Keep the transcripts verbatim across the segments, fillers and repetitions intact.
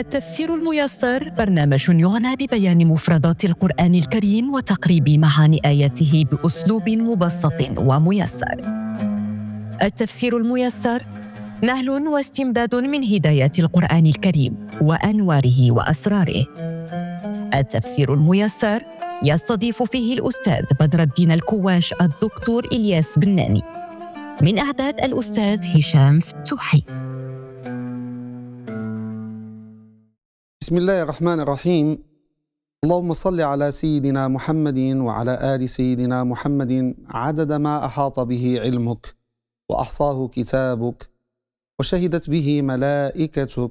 التفسير الميسر برنامج يعنى ببيان مفردات القرآن الكريم وتقريب معاني آياته بأسلوب مبسط وميسر. التفسير الميسر نهل واستمداد من هدايات القرآن الكريم وأنواره وأسراره. التفسير الميسر يستضيف فيه الأستاذ بدر الدين الكواش الدكتور إلياس بناني، من إعداد الأستاذ هشام فتوحي. بسم الله الرحمن الرحيم. اللهم صل على سيدنا محمد وعلى آل سيدنا محمد عدد ما أحاط به علمك وأحصاه كتابك وشهدت به ملائكتك،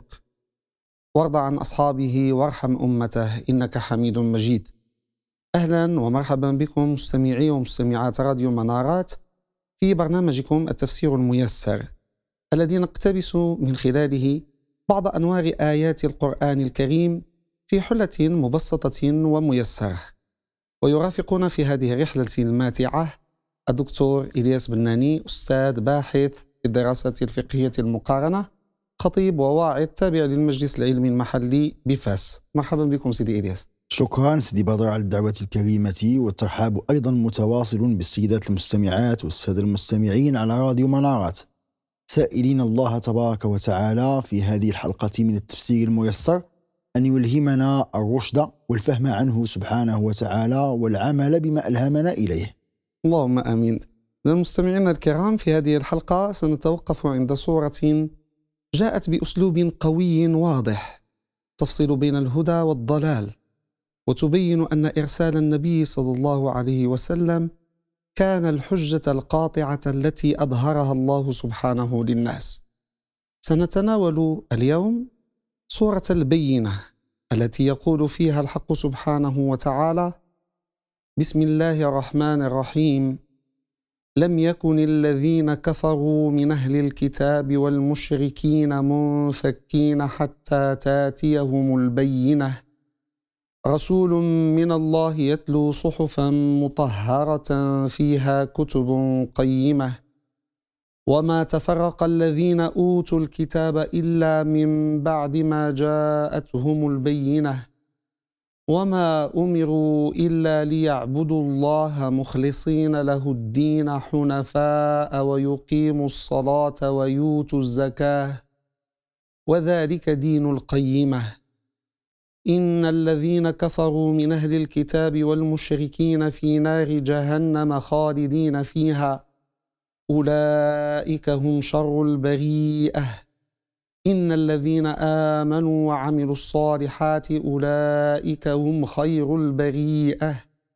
وارض عن أصحابه وارحم أمته إنك حميد مجيد. أهلا ومرحبا بكم مستمعي ومستمعات راديو منارات في برنامجكم التفسير الميسر، الذي نقتبس من خلاله بعض أنواع آيات القرآن الكريم في حلة مبسطة وميسرة. ويرافقنا في هذه الرحلة الماتعة الدكتور إلياس بناني، أستاذ باحث في الدراسات الفقهية المقارنة، خطيب وواعظ تابع للمجلس العلمي المحلي بفاس. مرحبا بكم سيدي إلياس. شكرا سيدي بدر على الدعوة الكريمة، والترحاب أيضا متواصل بالسيدات المستمعات والسادة المستمعين على راديو منارات، سائلين الله تبارك وتعالى في هذه الحلقة من التفسير الميسر أن يلهمنا الرشد والفهم عنه سبحانه وتعالى والعمل بما ألهمنا إليه. اللهم آمين. المستمعين الكرام، في هذه الحلقة سنتوقف عند سورة جاءت بأسلوب قوي واضح تفصل بين الهدى والضلال، وتبين أن إرسال النبي صلى الله عليه وسلم كان الحجة القاطعة التي أظهرها الله سبحانه للناس. سنتناول اليوم سورة البينة التي يقول فيها الحق سبحانه وتعالى: بسم الله الرحمن الرحيم، لم يكن الذين كفروا من أهل الكتاب والمشركين منفكين حتى تاتيهم البينة، رسول من الله يتلو صحفا مطهرة فيها كتب قيمة، وما تفرق الذين أوتوا الكتاب إلا من بعد ما جاءتهم البينة، وما أمروا إلا ليعبدوا الله مخلصين له الدين حنفاء ويقيموا الصلاة ويؤتوا الزكاة وذلك دين القيمة، إن الذين كفروا من أهل الكتاب والمشركين في نار جهنم خالدين فيها أولئك هم شر البريئة، إن الذين آمنوا وعملوا الصالحات أولئك هم خير البريئة،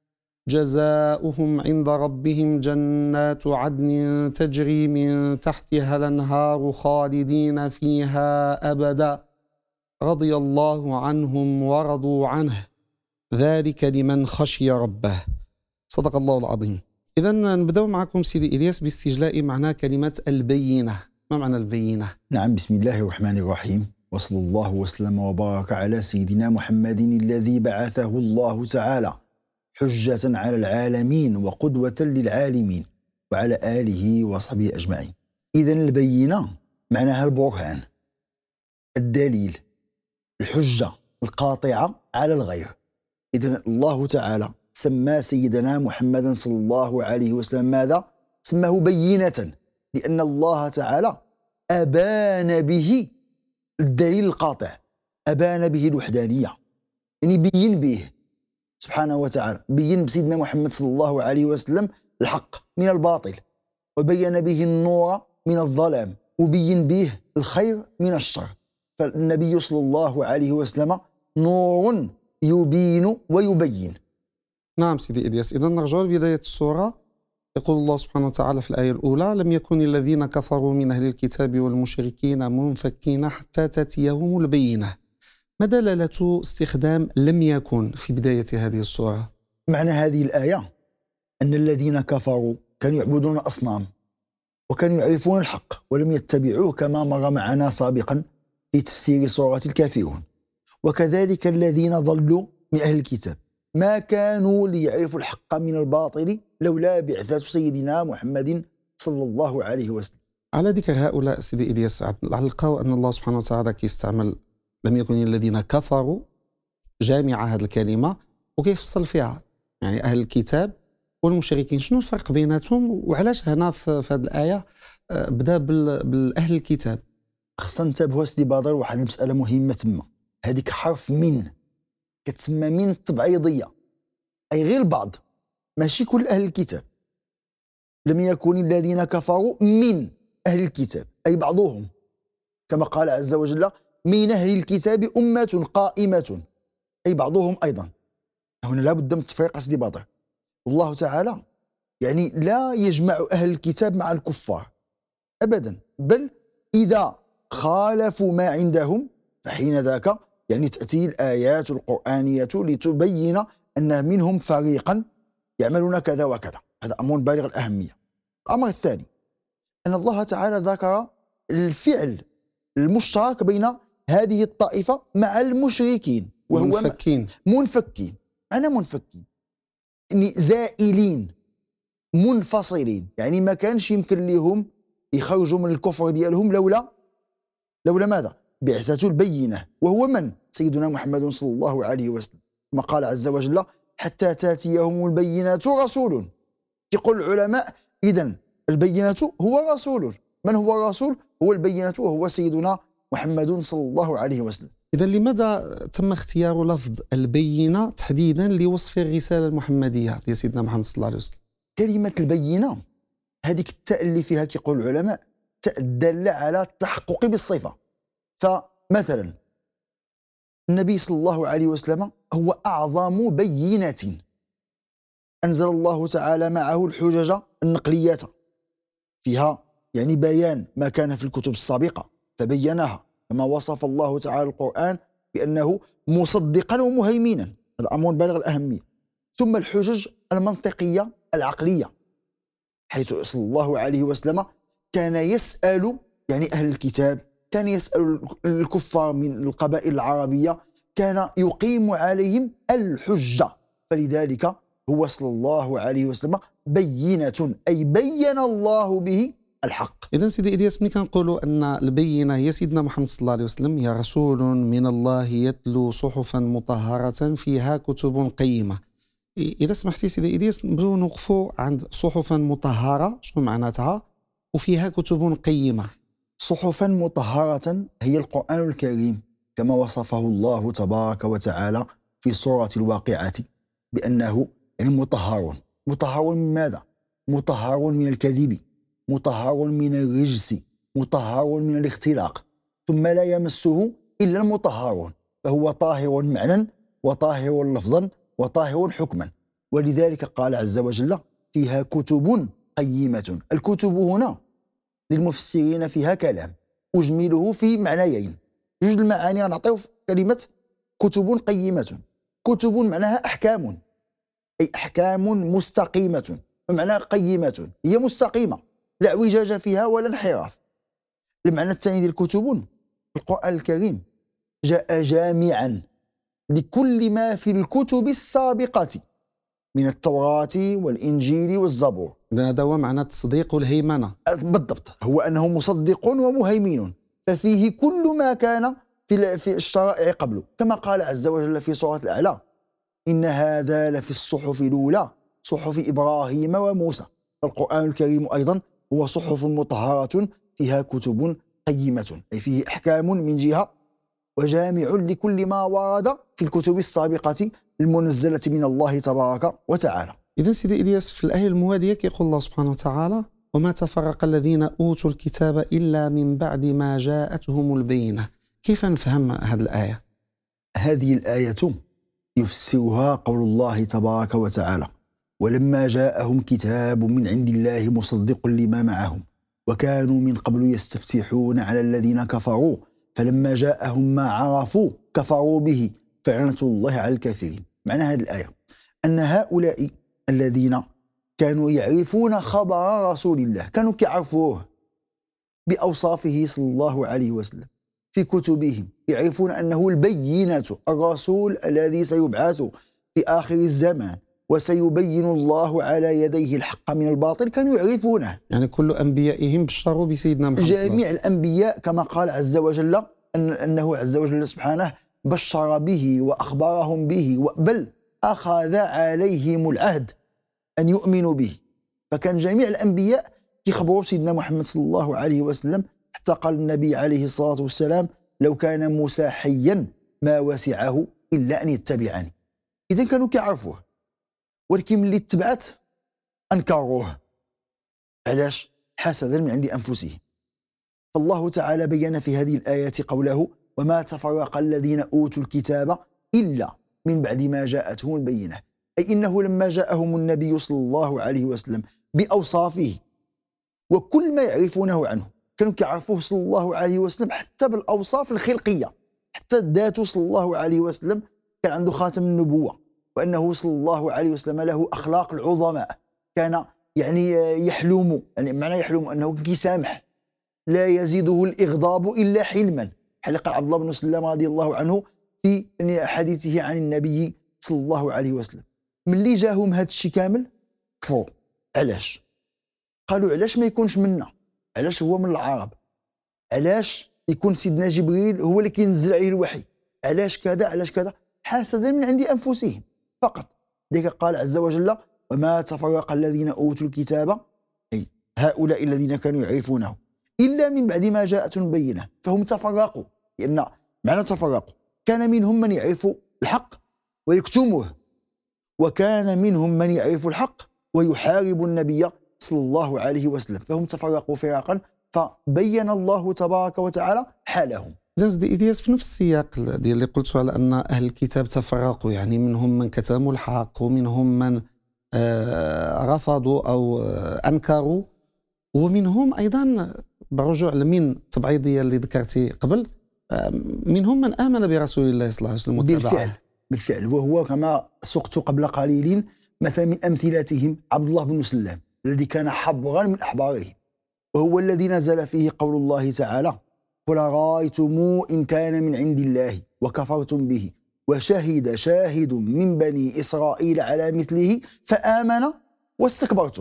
جزاؤهم عند ربهم جنات عدن تجري من تحتها الأنهار خالدين فيها أبدا، رضي الله عنهم ورضوا عنه، ذلك لمن خشي ربه. صدق الله العظيم. إذن نبدأ معكم سيدي إلياس باستجلاء معنى كلمة البينة. ما معنى البينة؟ نعم، بسم الله الرحمن الرحيم، وصلى الله وسلم وبارك على سيدنا محمد الذي بعثه الله تعالى حجة على العالمين وقدوة للعالمين، وعلى آله وصحبه أجمعين. إذن البينة معناها البرهان، الدليل، الحجة القاطعة على الغير. إذن الله تعالى سمى سيدنا محمد صلى الله عليه وسلم ماذا؟ سماه بينة، لأن الله تعالى أبان به الدليل القاطع، أبان به الوحدانية، يعني بين به سبحانه وتعالى، بين بسيدنا محمد صلى الله عليه وسلم الحق من الباطل، وبين به النور من الظلام، وبين به الخير من الشر. فالنبي صلى الله عليه وسلم نور يبين ويبين. نعم سيدي إلياس. إذن نرجع لبداية السورة. يقول الله سبحانه وتعالى في الآية الأولى: لم يكن الذين كفروا من أهل الكتاب والمشركين منفكين حتى تأتيهم البينة. ما دلالة استخدام لم يكن في بداية هذه السورة؟ معنى هذه الآية أن الذين كفروا كانوا يعبدون أصنام، وكانوا يعرفون الحق ولم يتبعوه، كما مر معنا سابقا في تفسير سورة الكافرون. وكذلك الذين ضلوا من أهل الكتاب ما كانوا ليعرفوا الحق من الباطل لولا بعثة سيدنا محمد صلى الله عليه وسلم. على ذكر هؤلاء سيدي إلياس، نلقاو أن الله سبحانه وتعالى كيستعمل لم يكن الذين كفروا جامعة هذه الكلمة، وكيفصل فيها يعني أهل الكتاب والمشركين. شنو الفرق بيناتهم وعلاش هنا في هذه الآية بدا بالأهل الكتاب؟ خصنا ننتبهوا سيدي بدر واحد المسألة مهمة تما. هذيك حرف من كتسمى من التبعيضية، أي غير البعض، ماشي كل أهل الكتاب. لم يكن الذين كفروا من أهل الكتاب أي بعضهم، كما قال عز وجل من أهل الكتاب أمة قائمة أي بعضهم أيضا. هنا لا بد من التفريق سيدي بدر. الله تعالى يعني لا يجمع أهل الكتاب مع الكفار أبدا، بل إذا خالفوا ما عندهم فحين ذاك يعني تأتي الآيات القرآنية لتبين أن منهم فريقا يعملون كذا وكذا. هذا أمر بالغ الأهمية. الأمر الثاني أن الله تعالى ذكر الفعل المشترك بين هذه الطائفة مع المشركين، وهو منفكين. منفكين أنا منفكين يعني زائلين منفصلين، يعني ما كانش يمكن لهم يخرجوا من الكفر ديالهم لولا لولا ماذا؟ بعثة البينة، وهو من؟ سيدنا محمد صلى الله عليه وسلم، كما قال عز وجل حتى تاتيهم البينات رسول. يقول العلماء إذن البينة هو رسول. من هو الرسول؟ هو البينة وهو سيدنا محمد صلى الله عليه وسلم. إذن لماذا تم اختيار لفظ البينة تحديدا لوصف الرسالة المحمدية يا سيدنا محمد صلى الله عليه وسلم؟ كلمة البينة هذيك التاء اللي فيها كيقول العلماء تاء الدالة على التحقق بالصفة. فمثلا النبي صلى الله عليه وسلم هو أعظم بينة أنزل الله تعالى معه الحجج النقليات، فيها يعني بيان ما كان في الكتب السابقة فبينها، كما وصف الله تعالى القرآن بأنه مصدقا ومهيمنا. هذا أمر بالغ الأهمية. ثم الحجج المنطقية العقلية، حيث صلى الله عليه وسلم كان يسأل يعني أهل الكتاب، كان يسأل الكفار من القبائل العربية، كان يقيم عليهم الحجة. فلذلك هو صلى الله عليه وسلم بينة، أي بين الله به الحق. إذن سيدي إلياس ملي كنقولوا أن البينة هي سيدنا محمد صلى الله عليه وسلم، هي رسول من الله يتلو صحفا مطهرة فيها كتب قيمة. إذا سمحتي سيدي إلياس نبغيو نوقفوا عند صحفا مطهرة، شنو معناتها؟ وفيها كتب قيمة. صحفا مطهرة هي القرآن الكريم كما وصفه الله تبارك وتعالى في سورة الواقعة بأنه يعني مطهر. مطهر من ماذا؟ مطهر من الكذب، مطهر من الرجس، مطهر من الاختلاق، ثم لا يمسه إلا المطهرون، فهو طاهر معنى وطاهر لفظا وطاهر حكما. ولذلك قال عز وجل فيها كتب قيمة. الكتب هنا للمفسرين فيها كلام أجمله في معنيين، جوج المعاني غنعطيو في كلمة كتب قيمة. كتب معناها أحكام، أي أحكام مستقيمة، بمعنى قيمة هي مستقيمة لا اعوجاج فيها ولا انحراف. المعنى الثاني ديال الكتب القرآن الكريم جاء جامعا لكل ما في الكتب السابقة من التوراة والإنجيل والزبور. هذا هو معنى التصديق والهيمنة. بالضبط، هو أنه مصدق ومهيمن، ففيه كل ما كان في في الشرائع قبله، كما قال عز وجل في سورة الأعلى إن هذا لفي الصحف الأولى صحف إبراهيم وموسى. القرآن الكريم أيضا هو صحف مطهرة فيها كتب قيمة، أي فيه أحكام من جهة، وجامع لكل ما ورد في الكتب السابقة المنزلة من الله تبارك وتعالى. إذا سيدي إلياس في الآية الموالية كيقول الله سبحانه وتعالى وما تفرق الذين أوتوا الكتاب إلا من بعد ما جاءتهم البينة. كيف نفهم هذه الآية؟ هذه الآية يفسرها قول الله تبارك وتعالى ولما جاءهم كتاب من عند الله مصدق لما معهم وكانوا من قبل يستفتحون على الذين كفروا فلما جاءهم ما عرفوا كفروا به فلعنة الله على الكافرين. معنى هذه الآية أن هؤلاء الذين كانوا يعرفون خبر رسول الله، كانوا كيعرفوه بأوصافه صلى الله عليه وسلم في كتبهم، يعرفون أنه البينة، الرسول الذي سيبعث في آخر الزمان وسيبين الله على يديه الحق من الباطل، كانوا يعرفونه. يعني كل أنبيائهم بشروا بسيدنا محمد. جميع الأنبياء كما قال عز وجل أن أنه عز وجل سبحانه بشر به وأخبرهم به، بل أخذ عليهم العهد أن يؤمنوا به. فكان جميع الأنبياء يخبروا سيدنا محمد صلى الله عليه وسلم، حتى قال النبي عليه الصلاة والسلام: لو كان موسى حيا ما وسعه إلا أن يتبعني. إذا كانوا كيعرفوه، ولكن ملي اتبعت أنكروه. علاش؟ حسدا من عند أنفسهم. فالله تعالى بين في هذه الآيات قوله: وما تفرق الذين أوتوا الكتاب إلا من بعد ما جاءتهم البينة. أي إنه لما جاءهم النبي صلى الله عليه وسلم بأوصافه وكل ما يعرفونه عنه، كانوا كيعرفوه صلى الله عليه وسلم حتى بالأوصاف الخلقية، حتى ذاته صلى الله عليه وسلم كان عنده خاتم النبوة، وأنه صلى الله عليه وسلم له أخلاق العظماء. كان يعني يحلم، يعني معنى يحلم أنه كيسامح، لا يزيده الإغضاب إلا حلما. حلق عبد الله بن سلام رضي الله عنه في حديثه عن النبي صلى الله عليه وسلم. من اللي جاهم هذا الشيء كامل كفروا. علاش؟ قالوا علاش ما يكونش منا؟ علاش هو من العرب؟ علاش يكون سيدنا جبريل هو اللي كينزل عليه الوحي؟ علاش كذا علاش كذا؟ حسدا من عند أنفسهم فقط. لذلك قال عز وجل: وما تفرق الذين أوتوا الكتاب، أي هؤلاء الذين كانوا يعرفونه، إلا من بعد ما جاءتهم البينة. فهم تفرقوا، لأن معنى تفرقوا كان منهم من يعرف الحق ويكتمه، وكان منهم من يعرف الحق ويحارب النبي صلى الله عليه وسلم، فهم تفرقوا فرقا، فبين الله تبارك وتعالى حالهم. إذا سيدي إلياس، في نفس السياق ديال اللي قلت على أن أهل الكتاب تفرقوا، يعني منهم من كتموا الحق ومنهم من آه رفضوا أو آه أنكروا، ومنهم أيضا برجوع لمن التبعيضية اللي ذكرتي قبل، آه منهم من آمن برسول الله صلى الله عليه وسلم واتبعه. بالفعل بالفعل وهو كما سقت قبل قليل مثلا من أمثلتهم عبد الله بن سلام الذي كان حبرا من أحبارهم، وهو الذي نزل فيه قول الله تعالى: قل رأيتم إن كان من عند الله وكفرتم به وشهد شاهد من بني إسرائيل على مثله فآمن واستكبرتم.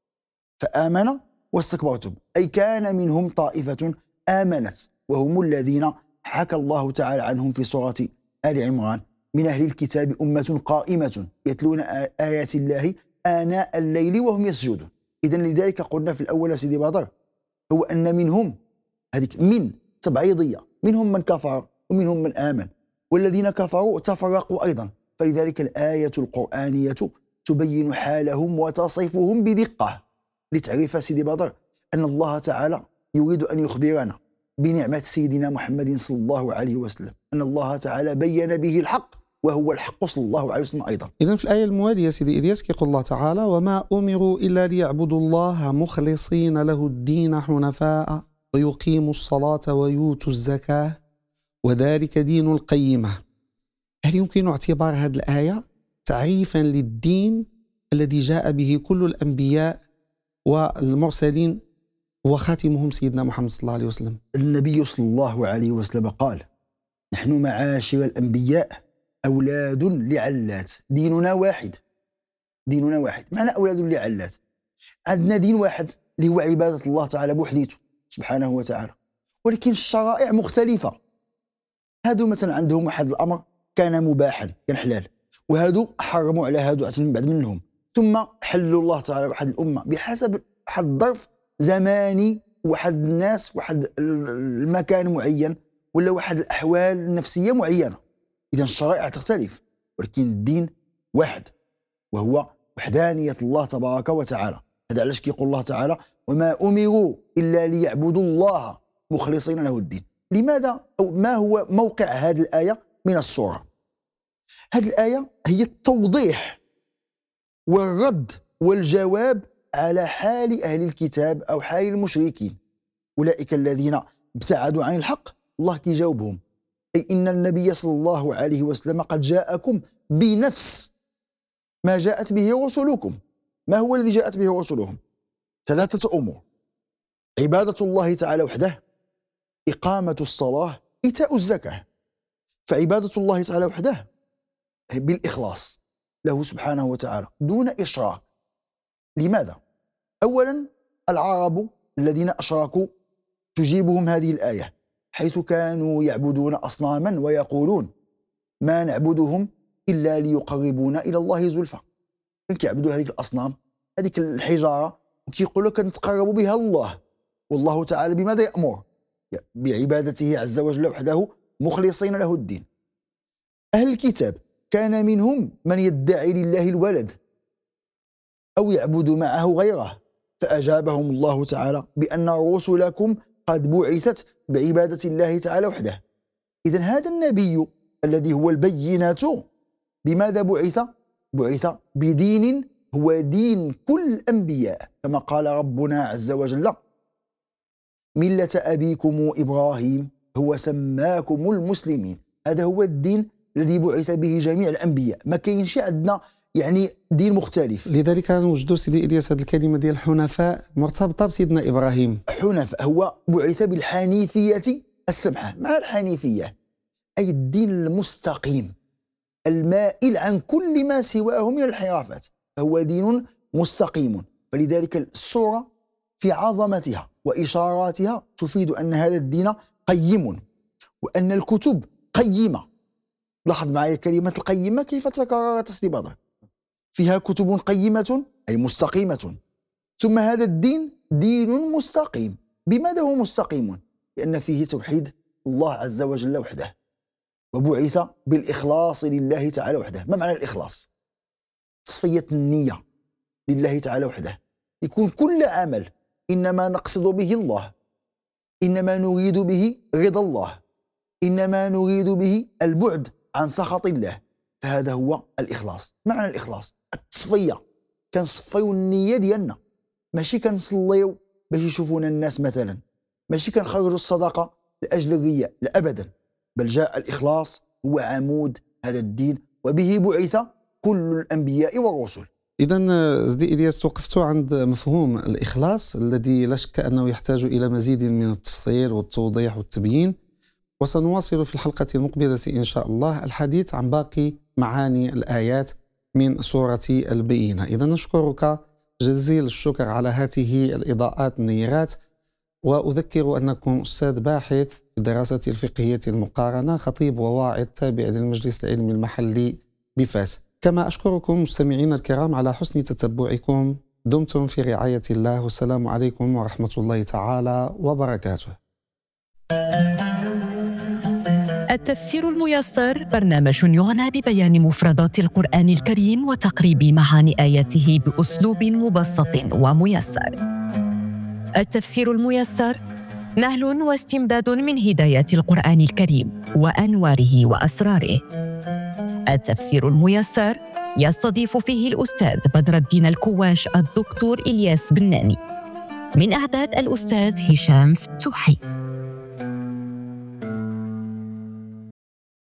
فآمن واستكبرتم، أي كان منهم طائفة آمنت، وهم الذين حكى الله تعالى عنهم في سورة آل عمران: من أهل الكتاب أمة قائمة يتلون آيات الله آناء الليل وهم يسجدون. إذن لذلك قلنا في الأول سيدي بدر هو أن منهم هذيك من تبعيضية، منهم من كفر ومنهم من آمن، والذين كفروا تفرقوا أيضا. فلذلك الآية القرآنية تبين حالهم وتصفهم بدقة، لتعرف سيدي بدر أن الله تعالى يريد أن يخبرنا بنعمة سيدنا محمد صلى الله عليه وسلم، أن الله تعالى بين به الحق وهو الحق صلى الله عليه وسلم أيضا. إذن في الآية الموالية سيدي إلياس كيقول الله تعالى: وما أمروا إلا ليعبدوا الله مخلصين له الدين حنفاء ويقيموا الصلاة ويؤتوا الزكاة وذلك دين القيمة. هل يمكن اعتبار هذه الآية تعريفا للدين الذي جاء به كل الأنبياء والمرسلين وخاتمهم سيدنا محمد صلى الله عليه وسلم؟ النبي صلى الله عليه وسلم قال: نحن معاشر الأنبياء أولاد لعلات، ديننا واحد. ديننا واحد معنى أولاد لعلات، عندنا دين واحد اللي هو عبادة الله تعالى بوحديته سبحانه وتعالى، ولكن الشرائع مختلفة. هادو مثلا عندهم واحد الأمر كان مباحا كان حلال، وهادو حرموا على هادو من بعد منهم، ثم حلوا الله تعالى واحد الأمة بحسب واحد الظرف زماني، واحد الناس، واحد المكان معين، ولا واحد الأحوال النفسية معينة. إذا الشرائع تختلف، ولكن الدين واحد، وهو وحدانية الله تبارك وتعالى. هذا علاش كيقول الله تعالى: وما أمروا إلا ليعبدوا الله مخلصين له الدين. لماذا أو ما هو موقع هذه الآية من السورة؟ هذه الآية هي التوضيح والرد والجواب على حال أهل الكتاب أو حال المشركين، أولئك الذين ابتعدوا عن الحق. الله كيجاوبهم: أي إن النبي صلى الله عليه وسلم قد جاءكم بنفس ما جاءت به رسلكم. ما هو الذي جاءت به رسلهم؟ ثلاثة أمور: عبادة الله تعالى وحده، إقامة الصلاة، إيتاء الزكاة. فعبادة الله تعالى وحده بالإخلاص له سبحانه وتعالى دون إشراك. لماذا؟ أولا العرب الذين أشركوا تجيبهم هذه الآية، حيث كانوا يعبدون أصناما ويقولون ما نعبدهم إلا ليقربونا إلى الله زلفى. كان كيعبدوا هذيك الأصنام، هذيك الحجارة، وكيقولوا كنتقربوا بها الله. والله تعالى بماذا يأمر؟ بعبادته عز وجل وحده مخلصين له الدين. أهل الكتاب كان منهم من يدعي لله الولد أو يعبد معه غيره، فأجابهم الله تعالى بأن رسلكم قد بعثت بعبادة الله تعالى وحده. إذن هذا النبي الذي هو البينة بماذا بعث؟ بعث بدين هو دين كل الأنبياء، كما قال ربنا عز وجل ملة أبيكم إبراهيم هو سماكم المسلمين. هذا هو الدين الذي بعث به جميع الأنبياء، ما كاينش عندنا يعني دين مختلف. لذلك نوجدوا سيدي إلياس هذه الكلمة ديال الحنفاء مرتبطة بسيدنا إبراهيم. حنفاء هو بعث بالحنيفية السمحة. مع الحنيفية أي الدين المستقيم المائل عن كل ما سواه من الانحرافات، فهو دين مستقيم. فلذلك السورة في عظمتها وإشاراتها تفيد أن هذا الدين قيم، وأن الكتب قيمة. لاحظ معي كلمة القيمة كيف تكررت سيدي بدر، فيها كتب قيمة أي مستقيمة. ثم هذا الدين دين مستقيم. بماذا هو مستقيم؟ لأن فيه توحيد الله عز وجل وحده، وبعث بالإخلاص لله تعالى وحده. ما معنى الإخلاص؟ تصفية النية لله تعالى وحده، يكون كل عمل إنما نقصد به الله، إنما نريد به رضا الله، إنما نريد به البعد عن سخط الله. فهذا هو الإخلاص. معنى الإخلاص التصفية، كنصفيو النية ديالنا، ماشي كنصليو باش يشوفونا الناس مثلا، ماشي كنخرجوا الصدقة لأجل الرياء، لا أبدا، بل جاء الإخلاص هو عمود هذا الدين، وبه بعث كل الأنبياء والرسل. إذن سيدي إلياس توقفت عند مفهوم الإخلاص الذي لا شك أنه يحتاج إلى مزيد من التفصيل والتوضيح والتبيين، وسنواصل في الحلقة المقبلة إن شاء الله الحديث عن باقي معاني الآيات من سورة البينة. إذن نشكرك جزيل الشكر على هذه الإضاءات النيرات، وأذكر أنكم أستاذ باحث في الدراسات الفقهية المقارنة، خطيب وواعظ تابع للمجلس العلمي المحلي بفاس. كما أشكركم مستمعينا الكرام على حسن تتبعكم. دمتم في رعاية الله، والسلام عليكم ورحمة الله تعالى وبركاته. التفسير الميسر برنامج يعنى ببيان مفردات القرآن الكريم وتقريب معاني آياته بأسلوب مبسط وميسر. التفسير الميسر نهل واستمداد من هدايات القرآن الكريم وأنواره وأسراره. التفسير الميسر يستضيف فيه الأستاذ بدر الدين الكواش الدكتور إلياس بناني، من إعداد الأستاذ هشام فتوحي.